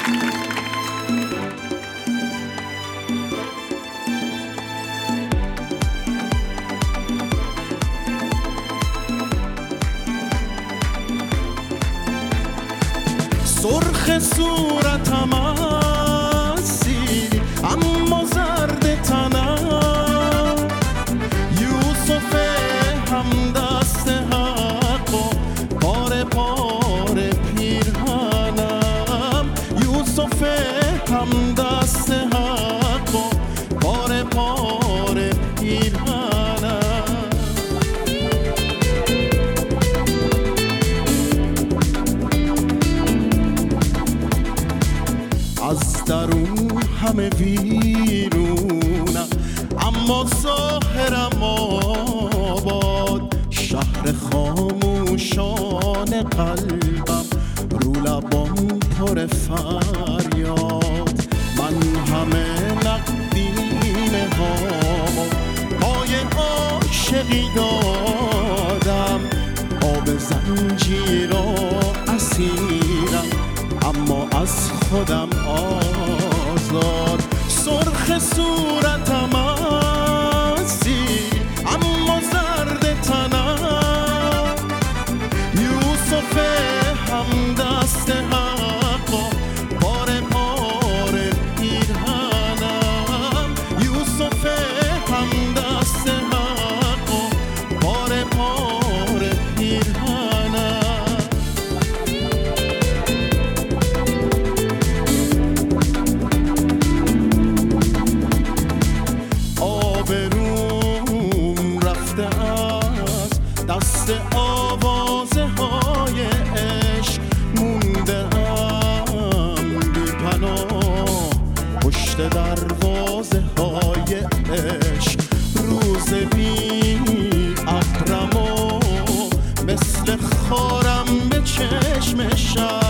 سرخ صورتم هستی اما زرد تنم، یوسف همدست حق و پاره پاره پیرهنم، یوسف همدست حق و پاره پاره پیرهنم. از درون همه ویرونم اما ظاهرم آباد، شهر خاموشان قلبم رو لبام پر فریاد. من همه نقدینه هامو پای عاشقی دادم، آب زنجیر و اسیرم اما از خودم آزاد. سرخ صورتم هستی اما زرد تنم، یوسف همدست حق و پاره پاره پیرهنم، یوسف همدست حق و پاره پاره پیرهنم. دست آوازه های عشق مونده ام بی پناه، پشت دروازه های عشق روز بی ابرم و مثل خارم به چشم شب.